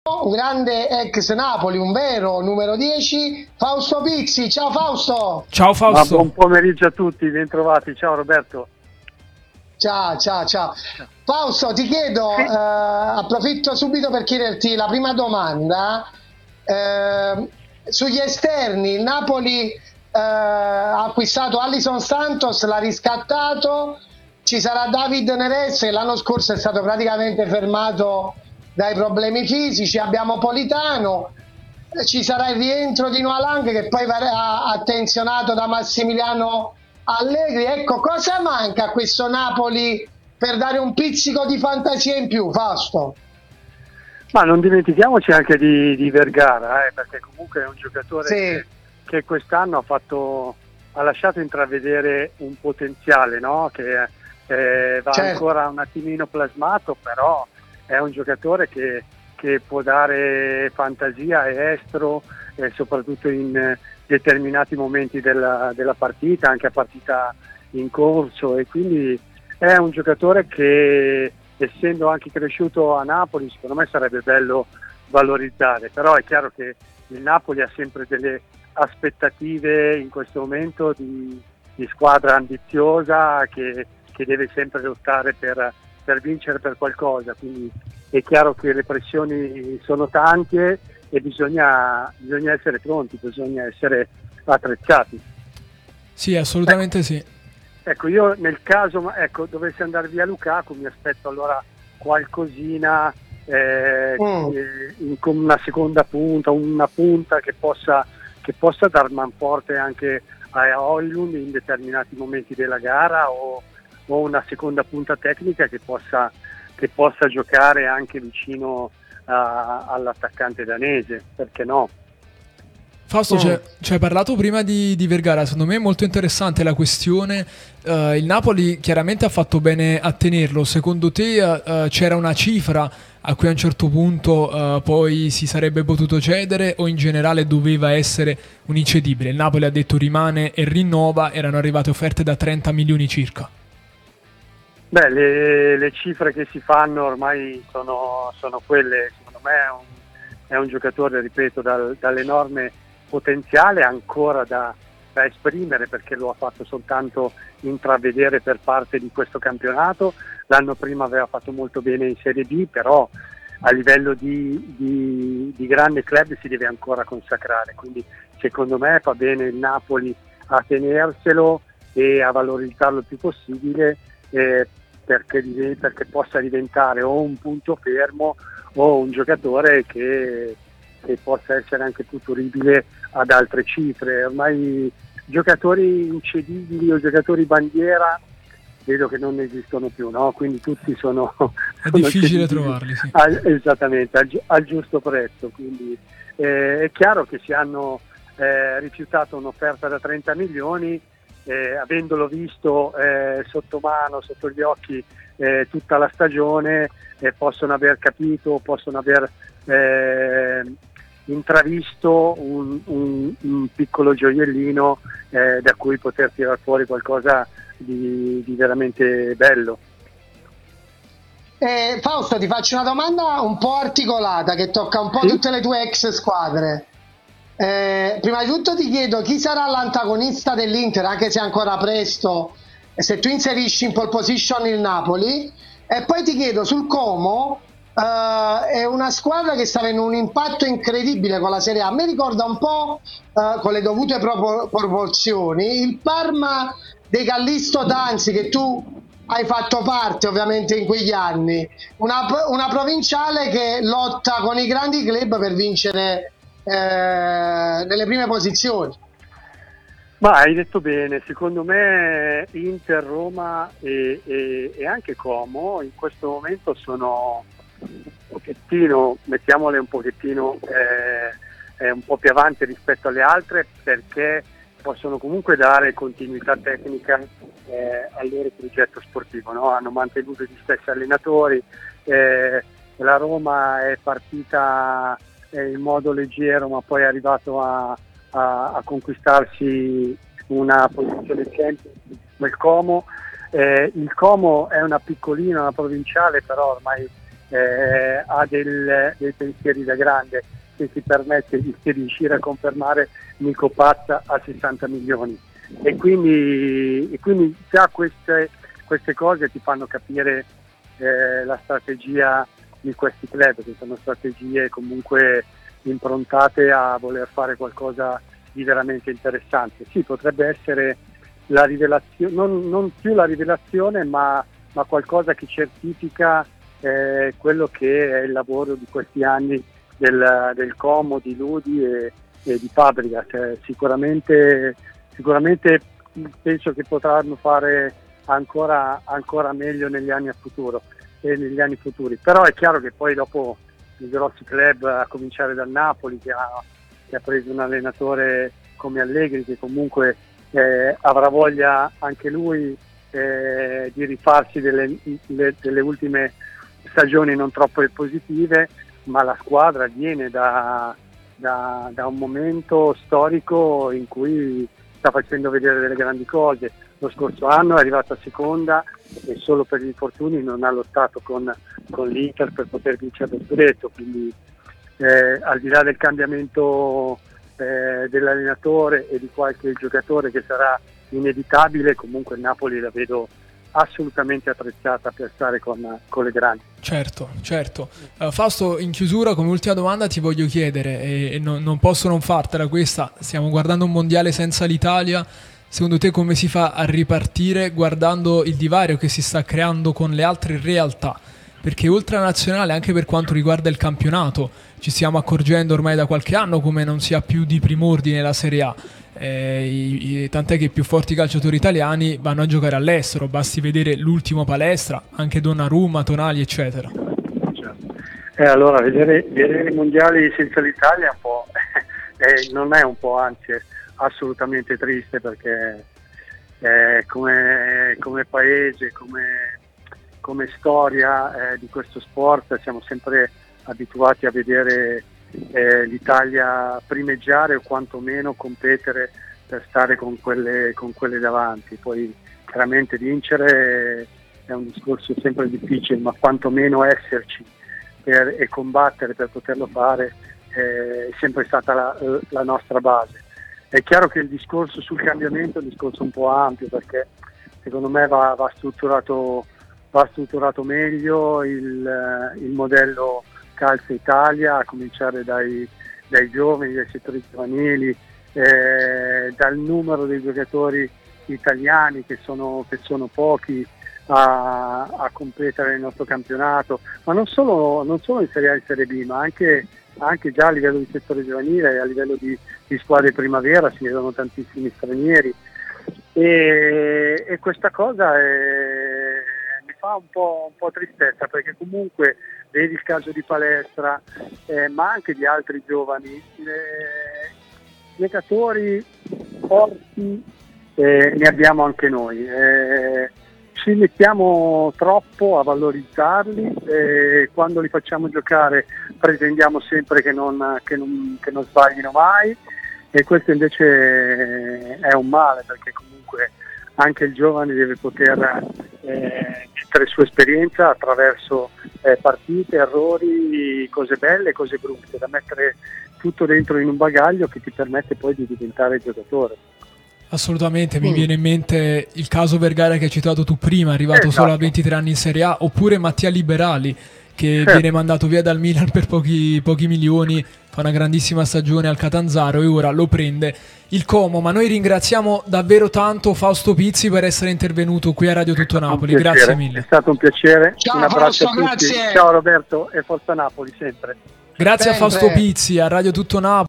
un grande ex Napoli, un vero numero 10, Fausto Pizzi. Ciao Fausto. Ciao Fausto. Buon pomeriggio a tutti, bentrovati. Ciao Roberto. Ciao. Fausto, ti chiedo, Sì. approfitto subito per chiederti la prima domanda. Sugli esterni, il Napoli ha acquistato Alisson Santos, l'ha riscattato, ci sarà David Neres che l'anno scorso è stato praticamente fermato dai problemi fisici, abbiamo Politano, ci sarà il rientro di Noalang che poi verrà attenzionato da Massimiliano Allegri. Ecco, cosa manca a questo Napoli per dare un pizzico di fantasia in più, Fausto? Ma non dimentichiamoci anche di Vergara, perché comunque è un giocatore che quest'anno ha lasciato intravedere un potenziale, no? Che va ancora un attimino plasmato, però è un giocatore che può dare fantasia e estro, soprattutto in determinati momenti della partita, anche a partita in corso, e quindi è un giocatore che, essendo anche cresciuto a Napoli, secondo me sarebbe bello valorizzare. Però è chiaro che il Napoli ha sempre delle aspettative in questo momento di squadra ambiziosa che deve sempre lottare per vincere per qualcosa, quindi è chiaro che le pressioni sono tante e bisogna essere pronti, bisogna essere attrezzati. Sì, assolutamente sì. Ecco, io nel caso dovesse andare via Lukaku mi aspetto allora qualcosina con una seconda punta, una punta che possa dar manforte anche a Højlund in determinati momenti della gara, o una seconda punta tecnica che possa giocare anche vicino all'attaccante danese, perché no? Fausto, ci hai parlato prima di Vergara, secondo me è molto interessante la questione. Il Napoli chiaramente ha fatto bene a tenerlo. Secondo te c'era una cifra a cui a un certo punto poi si sarebbe potuto cedere, o in generale doveva essere un incedibile? Il Napoli ha detto rimane e rinnova, erano arrivate offerte da 30 milioni circa. Beh, le cifre che si fanno ormai sono quelle. Secondo me è un giocatore, ripeto, dall'enorme potenziale ancora da esprimere, perché lo ha fatto soltanto intravedere per parte di questo campionato. L'anno prima aveva fatto molto bene in Serie B, però a livello di grande club si deve ancora consacrare, quindi secondo me fa bene il Napoli a tenerselo e a valorizzarlo il più possibile, perché possa diventare o un punto fermo o un giocatore che possa essere anche futuribile ad altre cifre. Ormai giocatori incedibili o giocatori bandiera vedo che non esistono più, no? Quindi tutti sono difficile trovarli, sì. Esattamente, al giusto prezzo. Quindi è chiaro che si hanno rifiutato un'offerta da 30 milioni, avendolo visto sotto mano, sotto gli occhi tutta la stagione, possono aver capito, possono aver intravisto un piccolo gioiellino da cui poter tirar fuori qualcosa di veramente bello. Fausto, ti faccio una domanda un po' articolata che tocca un po' tutte le tue ex squadre. Prima di tutto ti chiedo chi sarà l'antagonista dell'Inter, anche se è ancora presto, se tu inserisci in pole position il Napoli, e poi ti chiedo sul Como. È una squadra che sta avendo un impatto incredibile con la Serie A. A me ricorda un po', con le dovute proporzioni, il Parma dei Callisto Tanzi, che tu hai fatto parte ovviamente in quegli anni, una provinciale che lotta con i grandi club per vincere nelle prime posizioni. Ma hai detto bene, secondo me Inter, Roma e anche Como in questo momento sono un pochettino, mettiamole un pochettino un po' più avanti rispetto alle altre, perché possono comunque dare continuità tecnica al loro progetto sportivo, no? Hanno mantenuto gli stessi allenatori, la Roma è partita in modo leggero, ma poi è arrivato a conquistarsi una posizione Champions nel Como. Il Como è una piccolina, una provinciale, però ormai ha dei pensieri da grande, che si permette di riuscire a confermare Nico Pazza a 60 milioni. E quindi già queste cose ti fanno capire la strategia di questi club, che sono strategie comunque improntate a voler fare qualcosa di veramente interessante. Sì, potrebbe essere la rivelazione, non più la rivelazione, ma qualcosa che certifica quello che è il lavoro di questi anni del Como, di Ludi e di Fabregas. Sicuramente penso che potranno fare ancora meglio negli anni futuri, però è chiaro che poi dopo i grossi club, a cominciare dal Napoli, che ha preso un allenatore come Allegri, che comunque avrà voglia anche lui di rifarsi delle ultime stagioni non troppo positive, ma la squadra viene da un momento storico in cui sta facendo vedere delle grandi cose. Lo scorso anno è arrivata seconda e solo per gli infortuni non ha lottato con l'Inter per poter vincere lo scudetto, quindi al di là del cambiamento dell'allenatore e di qualche giocatore che sarà inevitabile, comunque il Napoli la vedo assolutamente attrezzata per stare con le grandi. Certo. Fausto, in chiusura, come ultima domanda ti voglio chiedere, e non posso non fartela questa, stiamo guardando un mondiale senza l'Italia. Secondo te come si fa a ripartire guardando il divario che si sta creando con le altre realtà? Perché oltre alla nazionale, anche per quanto riguarda il campionato, ci stiamo accorgendo ormai da qualche anno come non sia più di prim'ordine la Serie A. Tant'è che i più forti calciatori italiani vanno a giocare all'estero, basti vedere l'ultimo Palestra, anche Donnarumma, Tonali, eccetera. Allora vedere i mondiali senza l'Italia un po' non è un po', anzi è assolutamente triste, perché come paese, come storia di questo sport siamo sempre abituati a vedere l'Italia primeggiare o quantomeno competere per stare con quelle davanti. Poi chiaramente vincere è un discorso sempre difficile, ma quantomeno esserci e combattere per poterlo fare è sempre stata la nostra base. È chiaro che il discorso sul cambiamento è un discorso un po' ampio, perché secondo me va strutturato meglio il modello Calcio Italia, a cominciare dai giovani, dai settori giovanili, dal numero dei giocatori italiani che sono pochi a competere nel nostro campionato, ma non solo in Serie A e Serie B, ma anche già a livello di settore giovanile, a livello di squadre primavera si vedono tantissimi stranieri, e questa cosa mi fa un po' tristezza, perché comunque vedi il caso di Palestra, ma anche di altri giovani giocatori forti, ne abbiamo anche noi. Ci mettiamo troppo a valorizzarli, quando li facciamo giocare pretendiamo sempre che non sbaglino mai, e questo invece è un male, perché comunque anche il giovane deve poter mettere sua esperienza attraverso partite, errori, cose belle, cose brutte, da mettere tutto dentro in un bagaglio che ti permette poi di diventare giocatore. Assolutamente, mi viene in mente il caso Vergara che hai citato tu prima, arrivato solo a 23 anni in Serie A, oppure Mattia Liberali che viene mandato via dal Milan per pochi milioni, fa una grandissima stagione al Catanzaro e ora lo prende il Como. Ma noi ringraziamo davvero tanto Fausto Pizzi per essere intervenuto qui a Radio Tutto Napoli, grazie mille. È stato un piacere. Ciao, un abbraccio a tutti. grazie. Ciao Roberto, e forza Napoli sempre. Grazie a Fausto Pizzi a Radio Tutto Napoli.